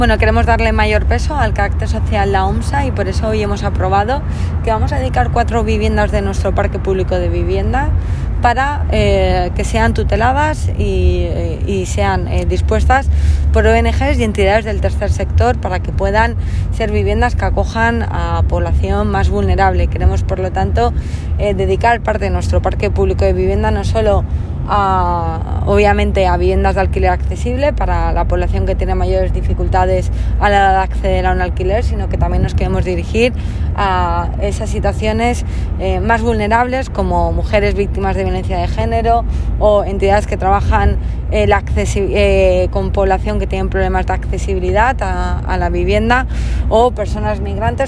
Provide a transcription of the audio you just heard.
Bueno, queremos darle mayor peso al carácter social de la OMSA y por eso hoy hemos aprobado que vamos a dedicar 4 viviendas de nuestro parque público de vivienda para que sean tuteladas y sean dispuestas por ONGs y entidades del tercer sector para que puedan ser viviendas que acojan a población más vulnerable. Queremos, por lo tanto, dedicar parte de nuestro parque público de vivienda no solo obviamente a viviendas de alquiler accesible para la población que tiene mayores dificultades a la hora de acceder a un alquiler, sino que también nos queremos dirigir a esas situaciones más vulnerables como mujeres víctimas de violencia de género o entidades que trabajan con población que tienen problemas de accesibilidad a la vivienda o personas migrantes